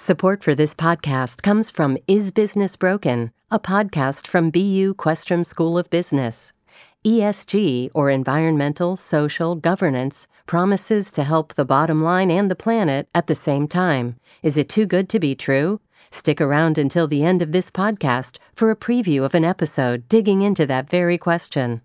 Support for this podcast comes from Is Business Broken, a podcast from BU Questrom School of Business. ESG, or environmental, social, governance, promises to help the bottom line and the planet at the same time. Is it too good to be true? Stick around until the end of this podcast for a preview of an episode digging into that very question.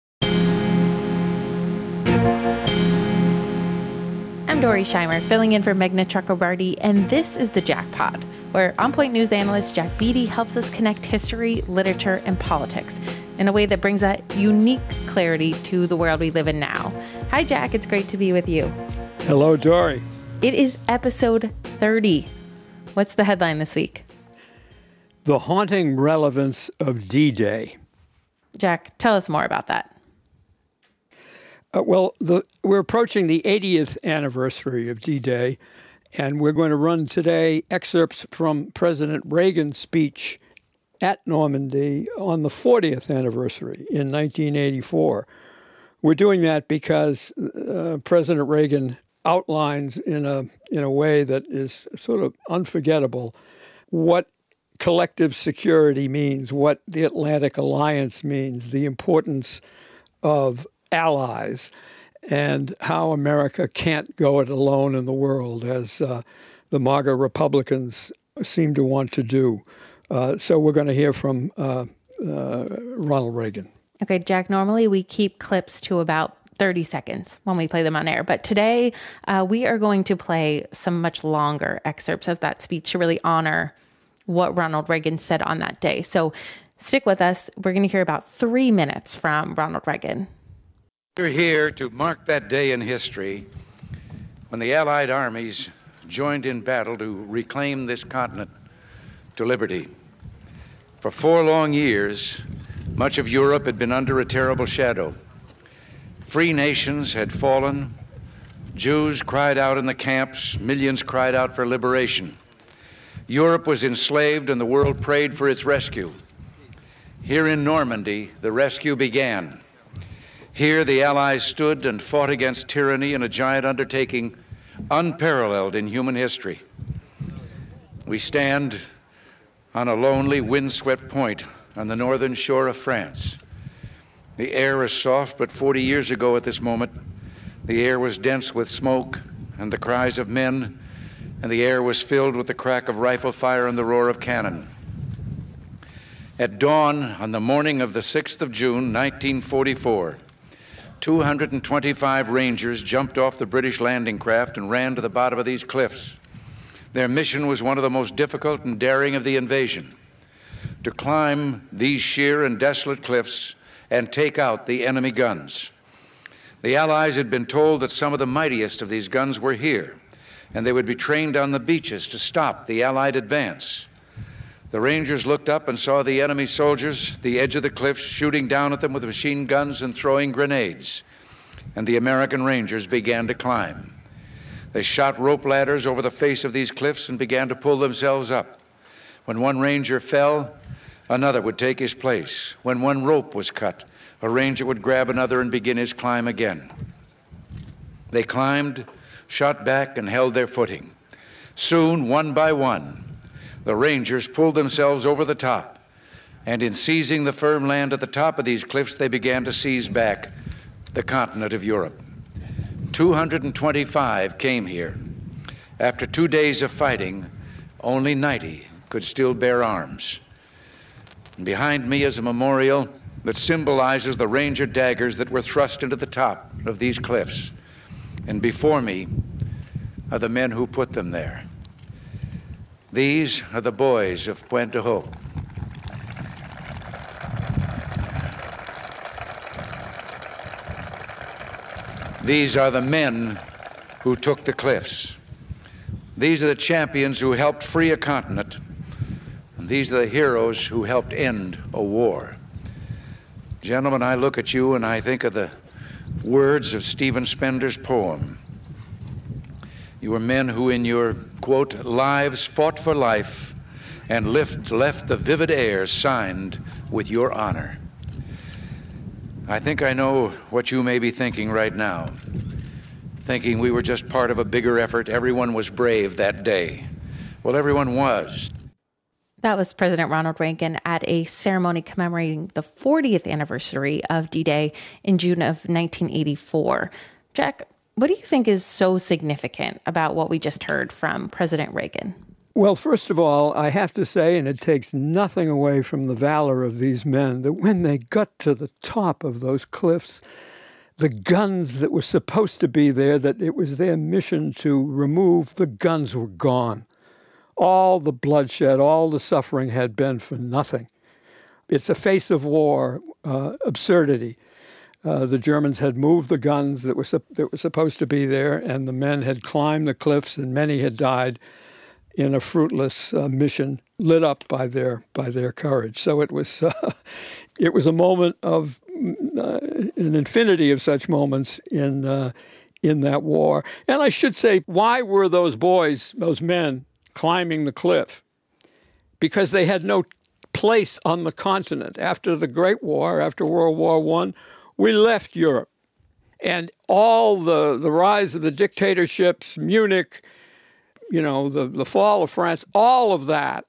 I'm Dory Scheimer, filling in for Meghna Chakrabarty, and this is the Jackpot, where On-Point News analyst Jack Beatty helps us connect history, literature, and politics in a way that brings a unique clarity to the world we live in now. Hi, Jack. It's great to be with you. Hello, Dory. It is episode 30. What's the headline this week? The haunting relevance of D-Day. Jack, tell us more about that. We're approaching the 80th anniversary of D-Day, and we're going to run today excerpts from President Reagan's speech at Normandy on the 40th anniversary in 1984. We're doing that because President Reagan outlines in a way that is sort of unforgettable what collective security means, what the Atlantic Alliance means, the importance of allies, and how America can't go it alone in the world, as the MAGA Republicans seem to want to do. So we're going to hear from Ronald Reagan. Okay, Jack, normally we keep clips to about 30 seconds when we play them on air, but today we are going to play some much longer excerpts of that speech to really honor what Ronald Reagan said on that day. So stick with us. We're going to hear about 3 minutes from Ronald Reagan. We're here to mark that day in history when the Allied armies joined in battle to reclaim this continent to liberty. For 4 long years, much of Europe had been under a terrible shadow. Free nations had fallen. Jews cried out in the camps. Millions cried out for liberation. Europe was enslaved and the world prayed for its rescue. Here in Normandy, the rescue began. Here, the Allies stood and fought against tyranny in a giant undertaking unparalleled in human history. We stand on a lonely, windswept point on the northern shore of France. The air is soft, but 40 years ago at this moment, the air was dense with smoke and the cries of men, and the air was filled with the crack of rifle fire and the roar of cannon. At dawn on the morning of the 6th of June, 1944, 225 Rangers jumped off the British landing craft and ran to the bottom of these cliffs. Their mission was one of the most difficult and daring of the invasion: to climb these sheer and desolate cliffs and take out the enemy guns. The Allies had been told that some of the mightiest of these guns were here, and they would be trained on the beaches to stop the Allied advance. The Rangers looked up and saw the enemy soldiers at the edge of the cliffs shooting down at them with machine guns and throwing grenades. And the American Rangers began to climb. They shot rope ladders over the face of these cliffs and began to pull themselves up. When one Ranger fell, another would take his place. When one rope was cut, a Ranger would grab another and begin his climb again. They climbed, shot back, and held their footing. Soon, one by one, the Rangers pulled themselves over the top, and in seizing the firm land at the top of these cliffs, they began to seize back the continent of Europe. 225 came here. After 2 days of fighting, only 90 could still bear arms. And behind me is a memorial that symbolizes the Ranger daggers that were thrust into the top of these cliffs. And before me are the men who put them there. These are the boys of Pointe du Hoc. These are the men who took the cliffs. These are the champions who helped free a continent. And these are the heroes who helped end a war. Gentlemen, I look at you and I think of the words of Stephen Spender's poem. You were men who in your, quote, lives fought for life and left the vivid air signed with your honor. I think I know what you may be thinking right now. Thinking we were just part of a bigger effort. Everyone was brave that day. Well, everyone was. That was President Ronald Reagan at a ceremony commemorating the 40th anniversary of D-Day in June of 1984. Jack, what do you think is so significant about what we just heard from President Reagan? Well, first of all, I have to say, and it takes nothing away from the valor of these men, that when they got to the top of those cliffs, the guns that were supposed to be there, that it was their mission to remove, the guns were gone. All the bloodshed, all the suffering had been for nothing. It's a face of war absurdity. The Germans had moved the guns that were supposed to be there, and the men had climbed the cliffs, and many had died in a fruitless mission lit up by their courage. So it was a moment of an infinity of such moments in that war. And I should say, why were those boys, those men, climbing the cliff? Because they had no place on the continent. After the Great War, after World War I, we left Europe. And all the rise of the dictatorships, Munich, the fall of France, all of that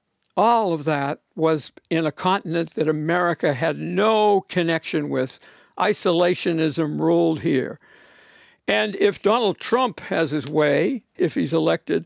was in a continent that America had no connection with. Isolationism ruled here. And if Donald Trump has his way, if he's elected,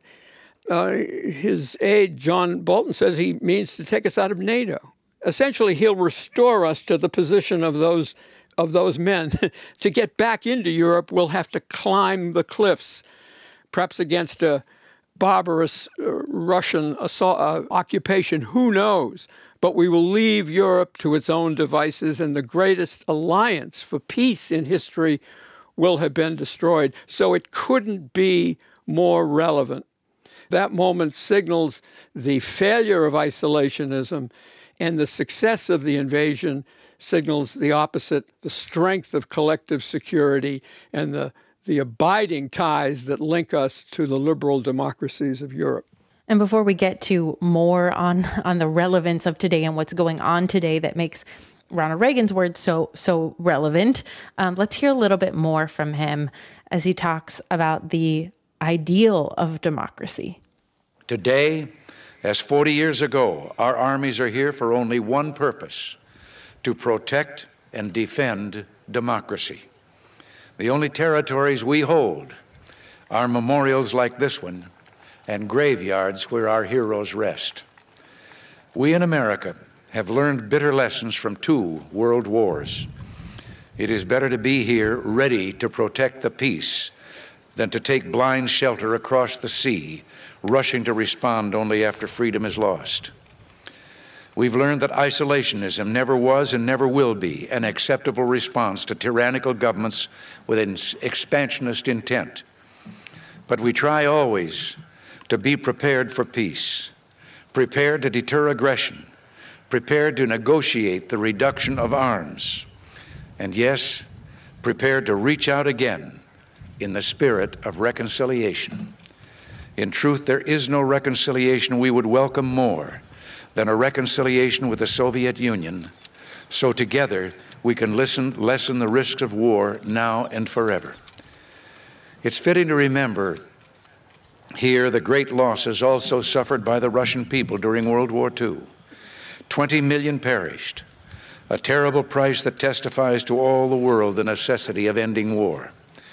his aide, John Bolton, says he means to take us out of NATO. Essentially, he'll restore us to the position of those men. To get back into Europe, we'll have to climb the cliffs, perhaps against a barbarous Russian occupation. Who knows? But we will leave Europe to its own devices, and the greatest alliance for peace in history will have been destroyed. So it couldn't be more relevant. That moment signals the failure of isolationism, and the success of the invasion signals the opposite, the strength of collective security and the abiding ties that link us to the liberal democracies of Europe. And before we get to more on the relevance of today and what's going on today that makes Ronald Reagan's words so relevant, let's hear a little bit more from him as he talks about the ideal of democracy. Today, as 40 years ago, our armies are here for only one purpose: to protect and defend democracy. The only territories we hold are memorials like this one and graveyards where our heroes rest. We in America have learned bitter lessons from 2 world wars. It is better to be here ready to protect the peace than to take blind shelter across the sea, rushing to respond only after freedom is lost. We've learned that isolationism never was and never will be an acceptable response to tyrannical governments with an expansionist intent. But we try always to be prepared for peace, prepared to deter aggression, prepared to negotiate the reduction of arms, and yes, prepared to reach out again in the spirit of reconciliation. In truth, there is no reconciliation we would welcome more than a reconciliation with the Soviet Union, so together we can lessen the risks of war now and forever. It's fitting to remember here the great losses also suffered by the Russian people during World War II. 20 million perished, a terrible price that testifies to all the world the necessity of ending war.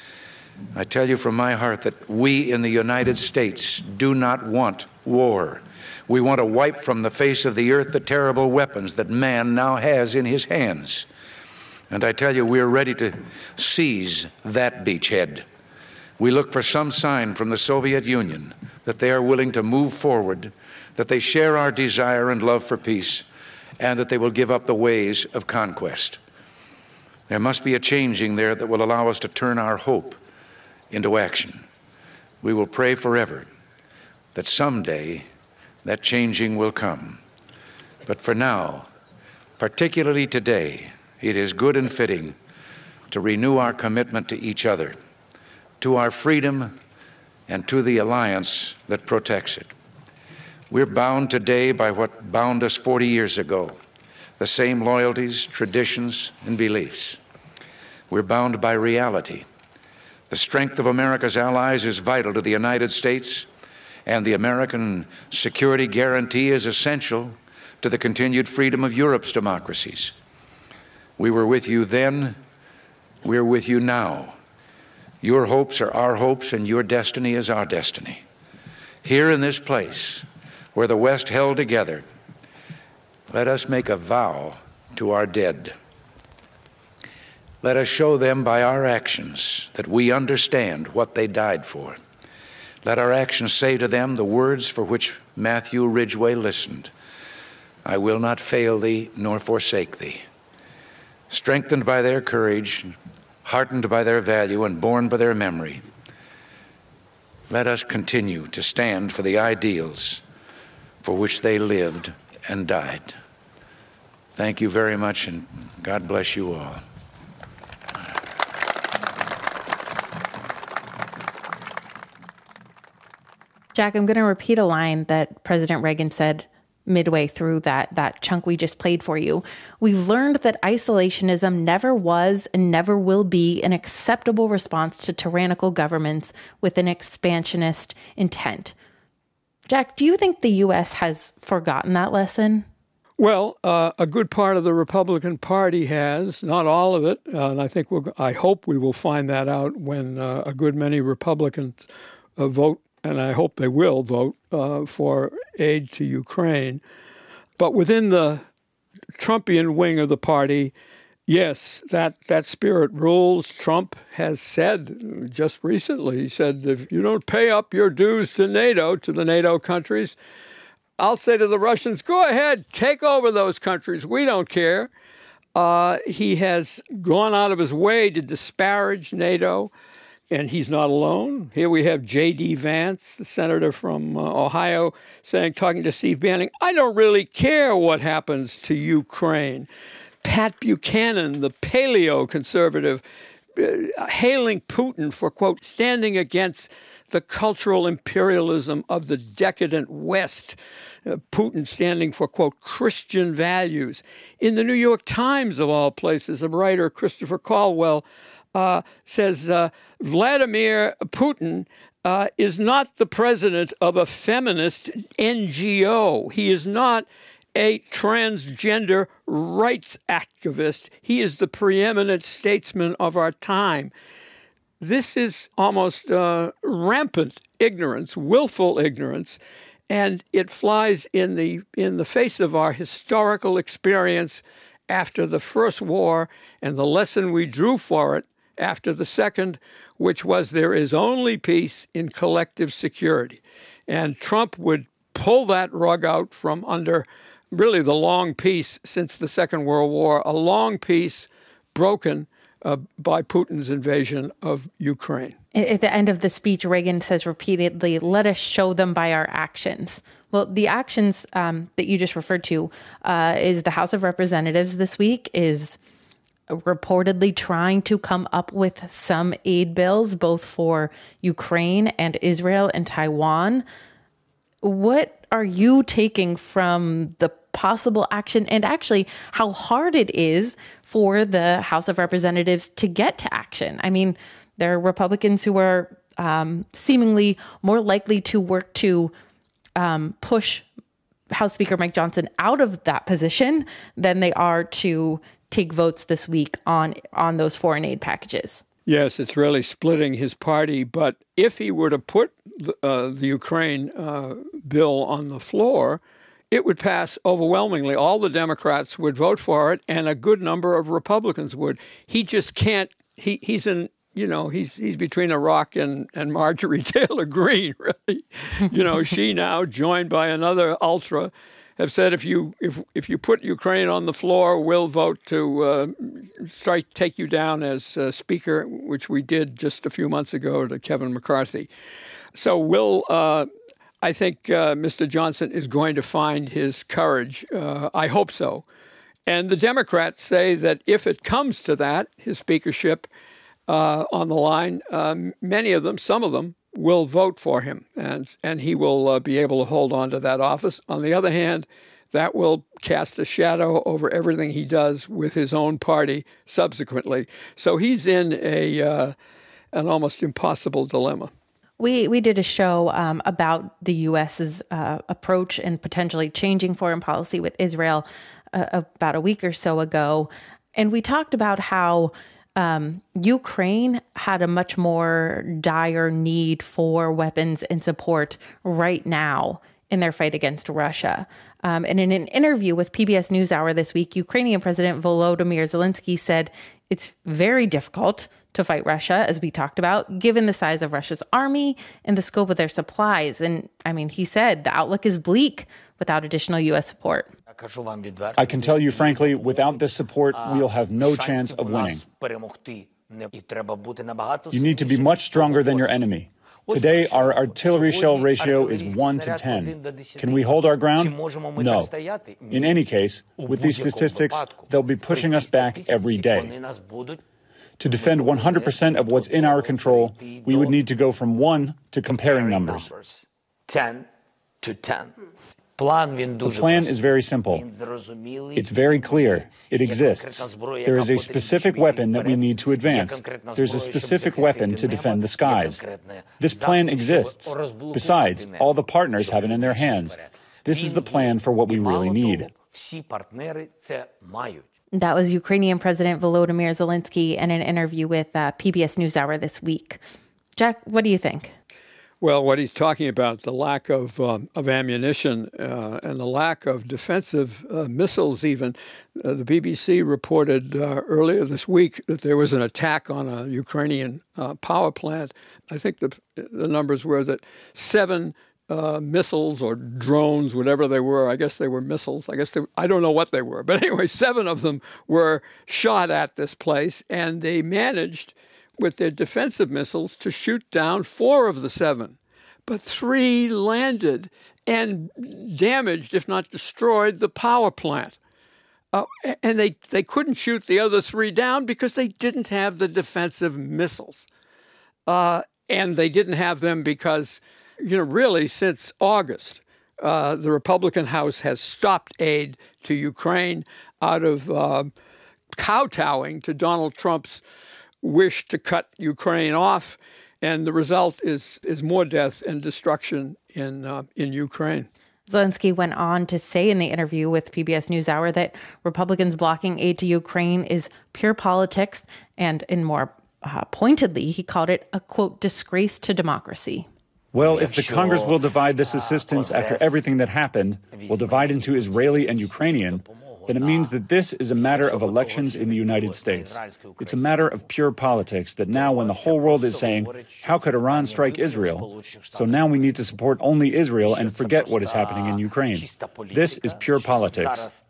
I tell you from my heart that we in the United States do not want war. We want to wipe from the face of the earth the terrible weapons that man now has in his hands. And I tell you, we're ready to seize that beachhead. We look for some sign from the Soviet Union that they are willing to move forward, that they share our desire and love for peace, and that they will give up the ways of conquest. There must be a changing there that will allow us to turn our hope into action. We will pray forever that someday that changing will come. But for now, particularly today, it is good and fitting to renew our commitment to each other, to our freedom, and to the alliance that protects it. We're bound today by what bound us 40 years ago, the same loyalties, traditions, and beliefs. We're bound by reality. The strength of America's allies is vital to the United States and the American security guarantee is essential to the continued freedom of Europe's democracies. We were with you then, we're with you now. Your hopes are our hopes, and your destiny is our destiny. Here in this place, where the West held together, let us make a vow to our dead. Let us show them by our actions that we understand what they died for. Let our actions say to them the words for which Matthew Ridgway listened: I will not fail thee nor forsake thee. Strengthened by their courage, heartened by their value, and borne by their memory, let us continue to stand for the ideals for which they lived and died. Thank you very much, and God bless you all. Jack, I'm going to repeat a line that President Reagan said midway through that chunk we just played for you. We've learned that isolationism never was and never will be an acceptable response to tyrannical governments with an expansionist intent. Jack, do you think the U.S. has forgotten that lesson? Well, a good part of the Republican Party has, not all of it, and I hope we will find that out when a good many Republicans vote, and I hope they will vote for aid to Ukraine. But within the Trumpian wing of the party, yes, that spirit rules. Trump has said just recently, he said, if you don't pay up your dues to NATO, to the NATO countries, I'll say to the Russians, go ahead, take over those countries. We don't care. He has gone out of his way to disparage NATO, and he's not alone. Here we have J.D. Vance, the senator from Ohio, talking to Steve Bannon, I don't really care what happens to Ukraine. Pat Buchanan, the paleo-conservative, hailing Putin for, quote, standing against the cultural imperialism of the decadent West. Putin standing for, quote, Christian values. In the New York Times, of all places, a writer, Christopher Caldwell, says Vladimir Putin is not the president of a feminist NGO. He is not a transgender rights activist. He is the preeminent statesman of our time. This is almost rampant ignorance, willful ignorance, and it flies in the face of our historical experience after the First War and the lesson we drew for it after the Second, which was there is only peace in collective security. And Trump would pull that rug out from under really the long peace since the Second World War, a long peace broken by Putin's invasion of Ukraine. At the end of the speech, Reagan says repeatedly, let us show them by our actions. Well, the actions that you just referred to is the House of Representatives this week is reportedly trying to come up with some aid bills, both for Ukraine and Israel and Taiwan. What are you taking from the possible action and actually how hard it is for the House of Representatives to get to action? I mean, there are Republicans who are seemingly more likely to work to push House Speaker Mike Johnson out of that position than they are to take votes this week on those foreign aid packages. Yes, it's really splitting his party. But if he were to put the Ukraine bill on the floor, it would pass overwhelmingly. All the Democrats would vote for it, and a good number of Republicans would. He just can't. He's between a rock and Marjorie Taylor Greene, really. She now, joined by another ultra, have said if you put Ukraine on the floor, we'll vote to take you down as Speaker, which we did just a few months ago to Kevin McCarthy. So I think Mr. Johnson is going to find his courage. I hope so. And the Democrats say that if it comes to that, his speakership on the line, many of them, some of them, will vote for him, and he will be able to hold on to that office. On the other hand, that will cast a shadow over everything he does with his own party subsequently. So he's in an almost impossible dilemma. We did a show about the U.S.'s approach and potentially changing foreign policy with Israel about a week or so ago. And we talked about how Ukraine had a much more dire need for weapons and support right now in their fight against Russia. And in an interview with PBS NewsHour this week, Ukrainian President Volodymyr Zelensky said it's very difficult to fight Russia, as we talked about, given the size of Russia's army and the scope of their supplies. And I mean, he said the outlook is bleak without additional U.S. support. I can tell you frankly, without this support, we'll have no chance of winning. You need to be much stronger than your enemy. Today, our artillery shell ratio is 1 to 10. Can we hold our ground? No. In any case, with these statistics, they'll be pushing us back every day. To defend 100% of what's in our control, we would need to go from 1 to comparing numbers. 10 to 10. The plan is very simple. It's very clear. It exists. There is a specific weapon that we need to advance. There's a specific weapon to defend the skies. This plan exists. Besides, all the partners have it in their hands. This is the plan for what we really need. That was Ukrainian President Volodymyr Zelensky in an interview with PBS NewsHour this week. Jack, what do you think? Well, what he's talking about, the lack of ammunition and the lack of defensive missiles even. The BBC reported earlier this week that there was an attack on a Ukrainian power plant. I think the numbers were that 7 missiles or drones, whatever they were, I guess they were missiles. I don't know what they were. But anyway, 7 of them were shot at this place, and they managed with their defensive missiles to shoot down 4 of the 7. But 3 landed and damaged, if not destroyed, the power plant. And they couldn't shoot the other 3 down because they didn't have the defensive missiles. And they didn't have them because, really since August, the Republican House has stopped aid to Ukraine out of kowtowing to Donald Trump's wish to cut Ukraine off, and the result is more death and destruction in Ukraine. Zelensky went on to say in the interview with PBS NewsHour that Republicans blocking aid to Ukraine is pure politics, and in more pointedly, he called it a, quote, disgrace to democracy. Well, if the Congress will divide this assistance after everything that happened, will divide into Israeli and Ukrainian, then it means that this is a matter of elections in the United States. It's a matter of pure politics that now when the whole world is saying, how could Iran strike Israel? So now we need to support only Israel and forget what is happening in Ukraine. This is pure politics.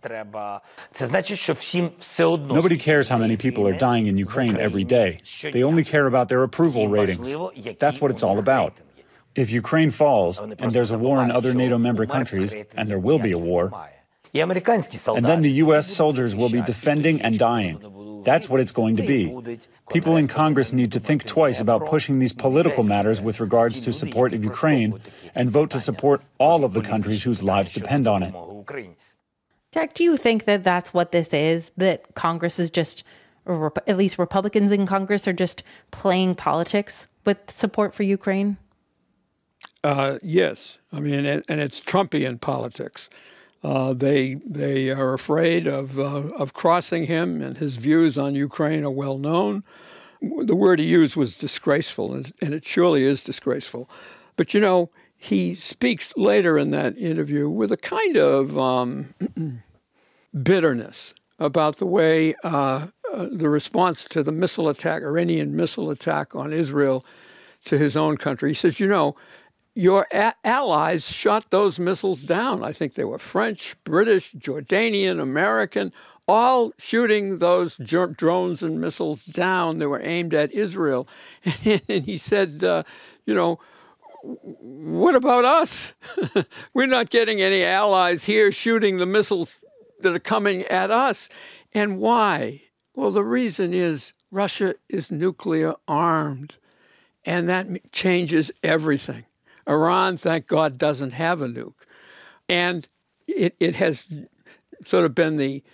Nobody cares how many people are dying in Ukraine every day. They only care about their approval ratings. That's what it's all about. If Ukraine falls, and there's a war in other NATO member countries, and there will be a war, and then the U.S. soldiers will be defending and dying. That's what it's going to be. People in Congress need to think twice about pushing these political matters with regards to support of Ukraine and vote to support all of the countries whose lives depend on it. Jack, do you think that that's what this is? That Congress is just, or at least Republicans in Congress are just playing politics with support for Ukraine? Yes. I mean, and it's Trumpian politics. They are afraid of crossing him, and his views on Ukraine are well known. The word he used was disgraceful, and it surely is disgraceful. But, he speaks later in that interview with a kind of bitterness about the way the response to the missile attack, Iranian missile attack on Israel to his own country. He says, your allies shot those missiles down. I think they were French, British, Jordanian, American, all shooting those drones and missiles down. They were aimed at Israel. And he said, what about us? We're not getting any allies here shooting the missiles that are coming at us. And why? Well, the reason is Russia is nuclear armed, and that changes everything. Iran, thank God, doesn't have a nuke. And it has sort of been the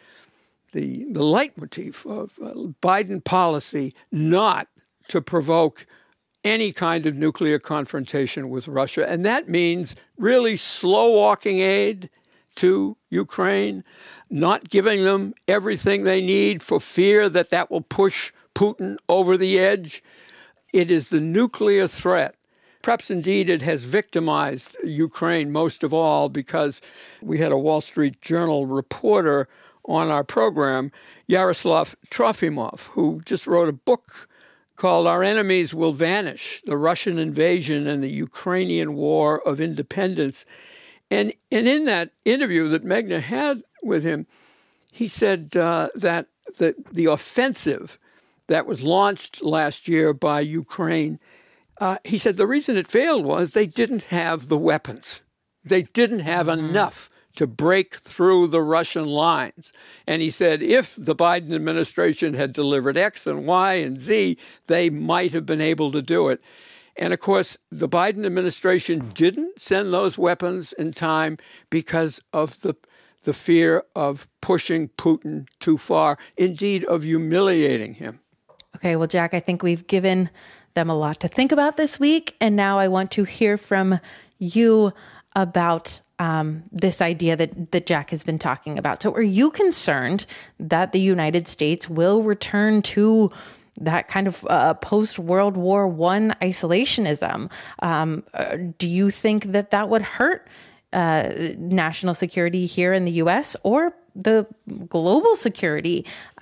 leitmotif of Biden policy not to provoke any kind of nuclear confrontation with Russia. And that means really slow-walking aid to Ukraine, not giving them everything they need for fear that that will push Putin over the edge. It is the nuclear threat. Perhaps indeed it has victimized Ukraine most of all, because we had a Wall Street Journal reporter on our program, Yaroslav Trofimov, who just wrote a book called Our Enemies Will Vanish, the Russian Invasion and the Ukrainian War of Independence. And in that interview that Meghna had with him, he said that the offensive that was launched last year by Ukraine, he said the reason it failed was they didn't have the weapons. They didn't have enough to break through the Russian lines. And he said if the Biden administration had delivered X and Y and Z, they might have been able to do it. And of course, the Biden administration didn't send those weapons in time because of the fear of pushing Putin too far, indeed of humiliating him. Okay, well, Jack, I think we've given them a lot to think about this week. And now I want to hear from you about this idea that Jack has been talking about. So are you concerned that the United States will return to that kind of post-World War I isolationism? Do you think that would hurt national security here in the U.S. or the global security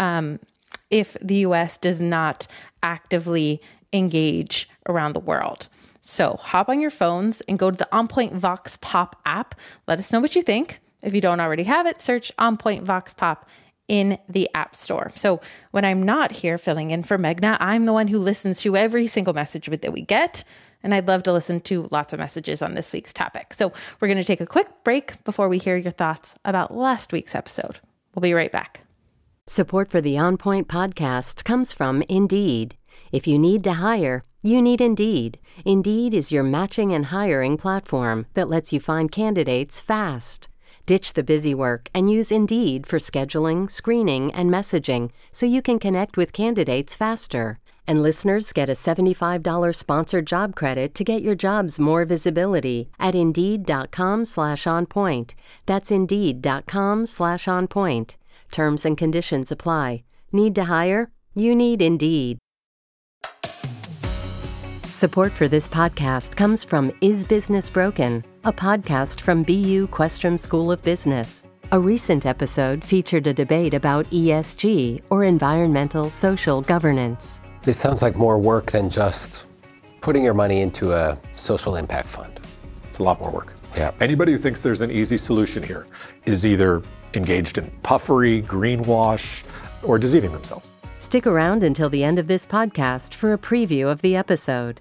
if the U.S. does not actively engage around the world? So hop on your phones and go to the OnPoint Vox Pop app. Let us know what you think. If you don't already have it, search OnPoint Vox Pop in the App Store. So when I'm not here filling in for Meghna, I'm the one who listens to every single message that we get. And I'd love to listen to lots of messages on this week's topic. So we're going to take a quick break before we hear your thoughts about last week's episode. We'll be right back. Support for the OnPoint podcast comes from Indeed. If you need to hire, you need Indeed. Indeed is your matching and hiring platform that lets you find candidates fast. Ditch the busy work and use Indeed for scheduling, screening, and messaging so you can connect with candidates faster. And listeners get a $75 sponsored job credit to get your jobs more visibility at Indeed.com/onpoint. That's Indeed.com/onpoint. Terms and conditions apply. Need to hire? You need Indeed. Support for this podcast comes from Is Business Broken, a podcast from BU Questrom School of Business. A recent episode featured a debate about ESG, or environmental social governance. This sounds like more work than just putting your money into a social impact fund. It's a lot more work. Yeah. Anybody who thinks there's an easy solution here is either engaged in puffery, greenwash, or deceiving themselves. Stick around until the end of this podcast for a preview of the episode.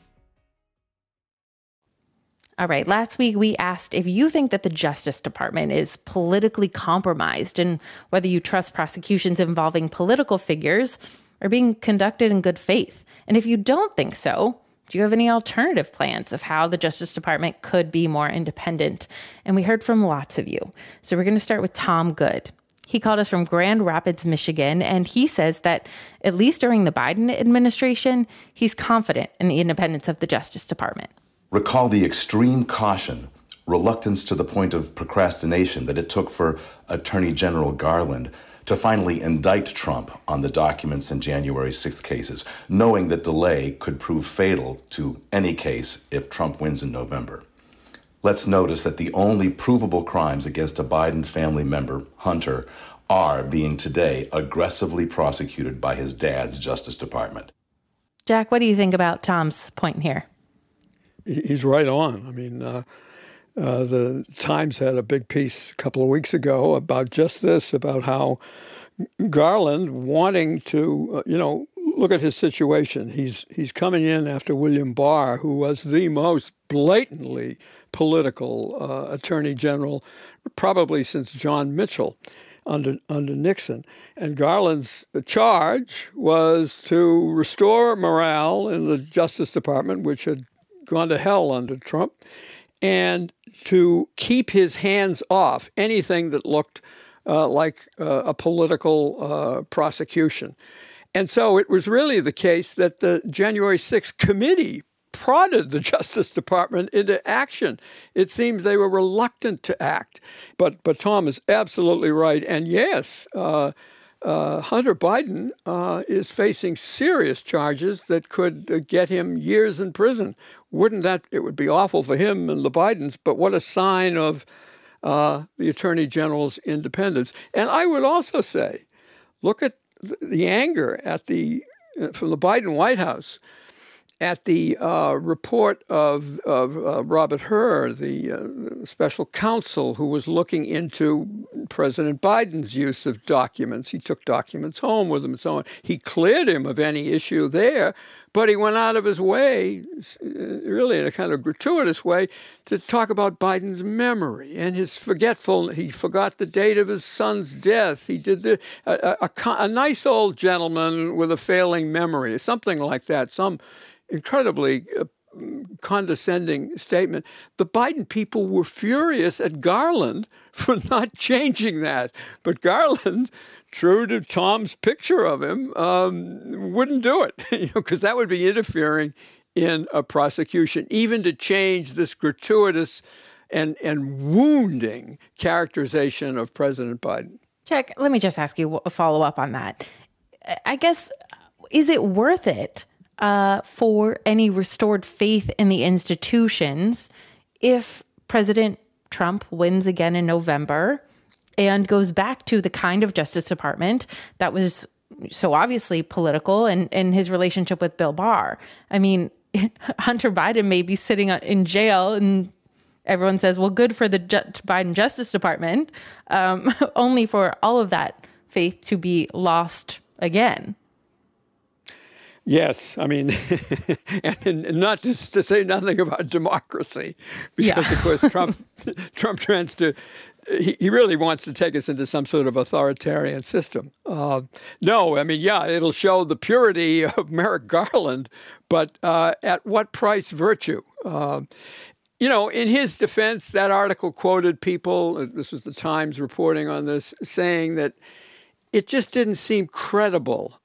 All right, last week we asked if you think that the Justice Department is politically compromised and whether you trust prosecutions involving political figures are being conducted in good faith. And if you don't think so, do you have any alternative plans of how the Justice Department could be more independent? And we heard from lots of you. So we're going to start with Tom Good. He called us from Grand Rapids, Michigan, and he says that at least during the Biden administration, he's confident in the independence of the Justice Department. Recall the extreme caution, reluctance to the point of procrastination that it took for Attorney General Garland to finally indict Trump on the documents in January 6th cases, knowing that delay could prove fatal to any case if Trump wins in November. Let's notice that the only provable crimes against a Biden family member, Hunter, are being today aggressively prosecuted by his dad's Justice Department. Jack, what do you think about Tom's point here? He's right on. I mean, the Times had a big piece a couple of weeks ago about just this, about how Garland wanting to, look at his situation. He's coming in after William Barr, who was the most blatantly political attorney general, probably since John Mitchell under Nixon. And Garland's charge was to restore morale in the Justice Department, which had gone to hell under Trump, and to keep his hands off anything that looked like a political prosecution. And so it was really the case that the January 6th committee prodded the Justice Department into action. It seems they were reluctant to act. But Tom is absolutely right. And yes, Hunter Biden is facing serious charges that could get him years in prison. It would be awful for him and the Bidens, but what a sign of the Attorney General's independence. And I would also say, look at the anger from the Biden White House at the report of Robert Hur, the special counsel who was looking into President Biden's use of documents. He took documents home with him and so on. He cleared him of any issue there, but he went out of his way, really in a kind of gratuitous way, to talk about Biden's memory and his forgetfulness. He forgot the date of his son's death. He did a nice old gentleman with a failing memory, something like that, some incredibly condescending statement. The Biden people were furious at Garland for not changing that. But Garland, true to Tom's picture of him, wouldn't do it, because that would be interfering in a prosecution, even to change this gratuitous and wounding characterization of President Biden. Jack, let me just ask you a follow-up on that. I guess, is it worth it for any restored faith in the institutions if President Trump wins again in November and goes back to the kind of Justice Department that was so obviously political in his relationship with Bill Barr? I mean, Hunter Biden may be sitting in jail and everyone says, well, good for the Biden Justice Department, only for all of that faith to be lost again. Yes, I mean, and not to say nothing about democracy, because of course Trump tends to, he really wants to take us into some sort of authoritarian system. No, I mean, yeah, it'll show the purity of Merrick Garland, but at what price virtue? In his defense, that article quoted people, this was the Times reporting on this, saying that it just didn't seem credible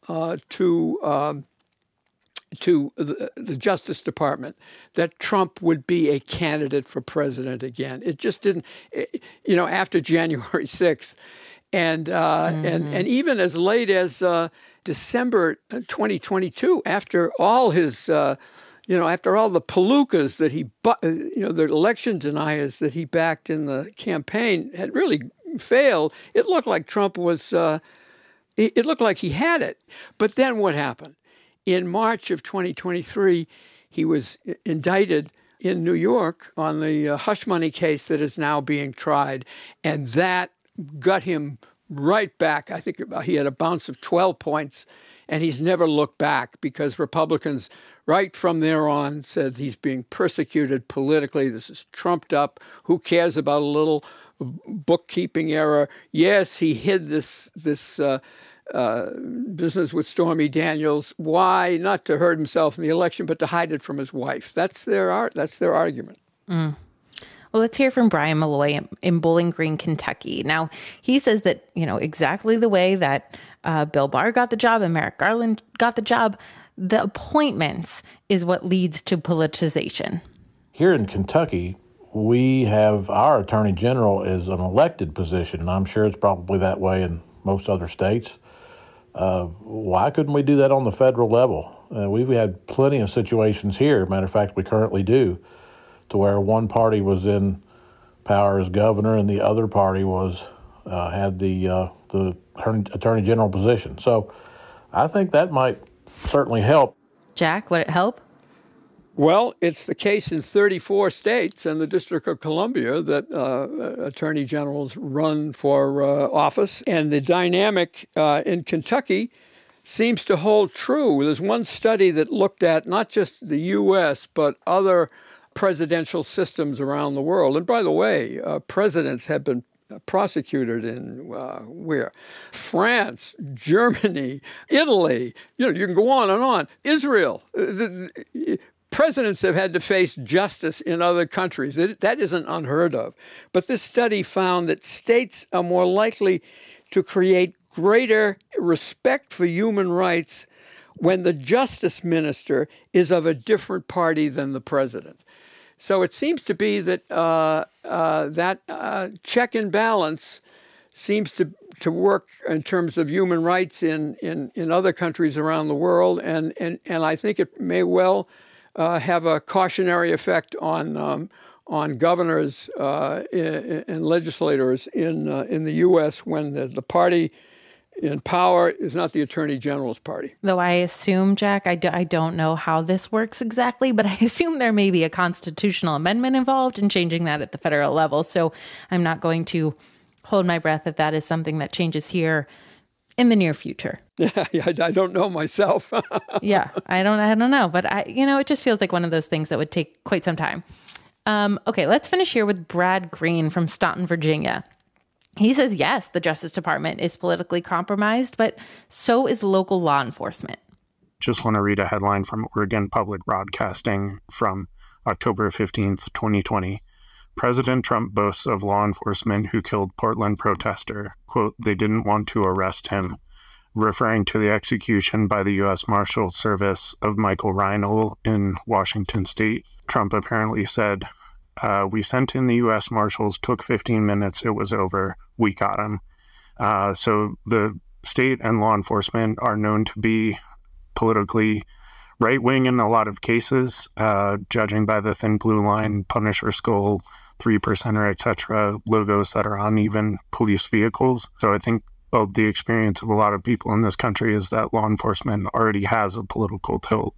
to the Justice Department that Trump would be a candidate for president again. It just didn't, after January 6th. And even as late as December 2022, after all his, after all the palookas that he, the election deniers that he backed in the campaign had really failed, it looked like Trump was, it looked like he had it. But then what happened? In March of 2023, he was indicted in New York on the hush money case that is now being tried. And that got him right back. I think he had a bounce of 12 points, and he's never looked back because Republicans right from there on said he's being persecuted politically. This is trumped up. Who cares about a little bookkeeping error? Yes, he hid this business with Stormy Daniels. Why? Not to hurt himself in the election, but to hide it from his wife. That's their argument. Well, let's hear from Brian Malloy in Bowling Green, Kentucky. Now, he says that, exactly the way that Bill Barr got the job and Merrick Garland got the job, the appointments is what leads to politicization. Here in Kentucky, we have our attorney general is an elected position, and I'm sure it's probably that way in most other states. Why couldn't we do that on the federal level? We've had plenty of situations here. Matter of fact, we currently do, to where one party was in power as governor and the other party had the attorney general position. So I think that might certainly help. Jack, would it help? Well, it's the case in 34 states and the District of Columbia that attorney generals run for office. And the dynamic in Kentucky seems to hold true. There's one study that looked at not just the U.S., but other presidential systems around the world. And by the way, presidents have been prosecuted in where? France, Germany, Italy. You can go on and on. Israel. Presidents have had to face justice in other countries. That isn't unheard of. But this study found that states are more likely to create greater respect for human rights when the justice minister is of a different party than the president. So it seems to be that that check and balance seems to work in terms of human rights in other countries around the world, and I think it may well have a cautionary effect on governors and legislators in the U.S. when the party in power is not the Attorney General's party. Though I assume, Jack, I don't know how this works exactly, but I assume there may be a constitutional amendment involved in changing that at the federal level. So I'm not going to hold my breath if that is something that changes here in the near future. Yeah, I don't know myself. Yeah, I don't know, but it just feels like one of those things that would take quite some time. Okay, let's finish here with Brad Green from Staunton, Virginia. He says, yes, the Justice Department is politically compromised, but so is local law enforcement. Just want to read a headline from Oregon Public Broadcasting from October 15th, 2020. President Trump boasts of law enforcement who killed Portland protester. Quote, they didn't want to arrest him. Referring to the execution by the U.S. Marshal Service of Michael Reinl in Washington state, Trump apparently said, we sent in the U.S. Marshals, took 15 minutes, it was over, we got him. So the state and law enforcement are known to be politically right-wing in a lot of cases, judging by the thin blue line, Punisher skull, 3%er, etc., logos that are on even police vehicles. So I think the experience of a lot of people in this country is that law enforcement already has a political tilt.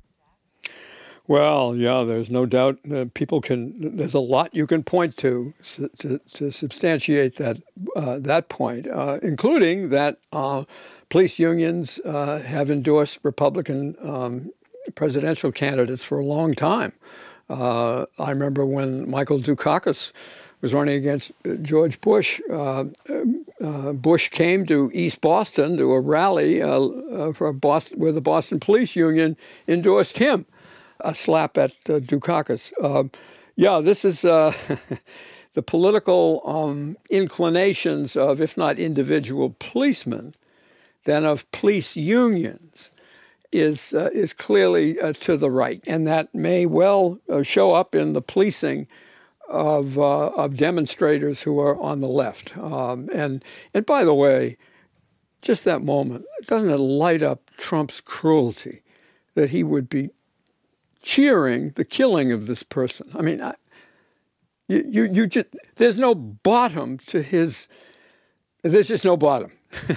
Well, yeah, there's no doubt there's a lot you can point to substantiate that point, including that police unions have endorsed Republican presidential candidates for a long time. I remember when Michael Dukakis was running against George Bush. Bush came to East Boston to a rally where the Boston Police Union endorsed him. A slap at Dukakis. This is the political inclinations of, if not individual policemen, then of police unions is clearly to the right, and that may well show up in the policing of demonstrators who are on the left. And by the way, just that moment, doesn't it light up Trump's cruelty that he would be cheering the killing of this person? I mean, you just, there's no bottom to his. There's just no bottom.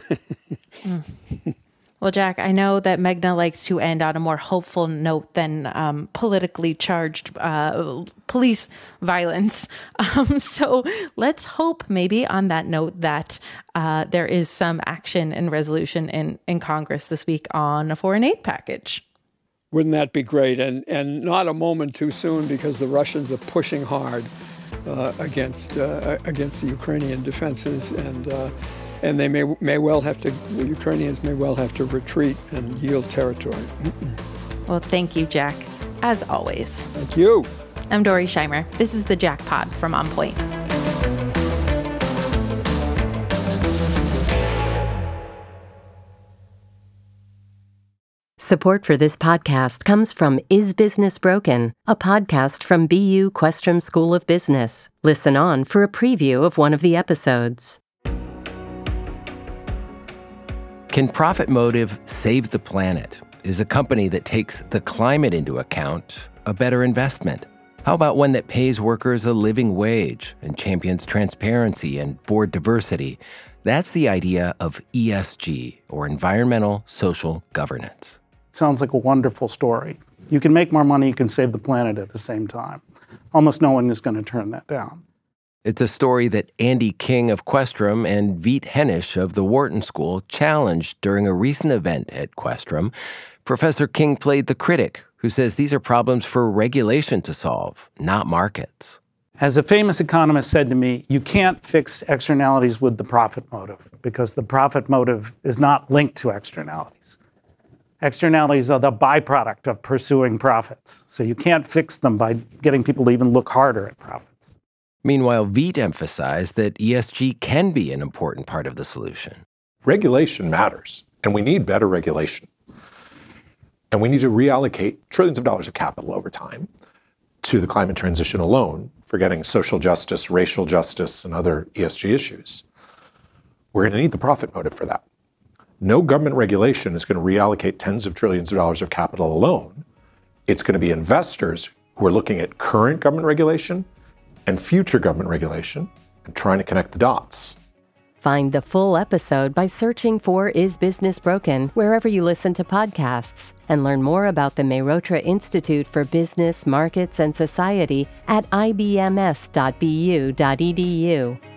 Well, Jack, I know that Meghna likes to end on a more hopeful note than politically charged police violence. So let's hope maybe on that note that there is some action and resolution in Congress this week on a foreign aid package. Wouldn't that be great? And not a moment too soon, because the Russians are pushing hard against the Ukrainian defenses, and they may well have to. The Ukrainians may well have to retreat and yield territory. Well, thank you, Jack, as always. Thank you. I'm Dori Scheimer. This is the Jack Pod from On Point. Support for this podcast comes from Is Business Broken, a podcast from BU Questrom School of Business. Listen on for a preview of one of the episodes. Can Profit Motive save the planet? Is a company that takes the climate into account a better investment? How about one that pays workers a living wage and champions transparency and board diversity? That's the idea of ESG, or environmental social governance. Sounds like a wonderful story. You can make more money, you can save the planet at the same time. Almost no one is going to turn that down. It's a story that Andy King of Questrom and Veet Hennish of the Wharton School challenged during a recent event at Questrom. Professor King played the critic, who says these are problems for regulation to solve, not markets. As a famous economist said to me, you can't fix externalities with the profit motive, because the profit motive is not linked to externalities. Externalities are the byproduct of pursuing profits. So you can't fix them by getting people to even look harder at profits. Meanwhile, Veet emphasized that ESG can be an important part of the solution. Regulation matters, and we need better regulation. And we need to reallocate trillions of dollars of capital over time to the climate transition alone, forgetting social justice, racial justice, and other ESG issues. We're going to need the profit motive for that. No government regulation is going to reallocate tens of trillions of dollars of capital alone. It's going to be investors who are looking at current government regulation and future government regulation and trying to connect the dots. Find the full episode by searching for Is Business Broken wherever you listen to podcasts, and learn more about the Mehrotra Institute for Business, Markets, and Society at ibms.bu.edu.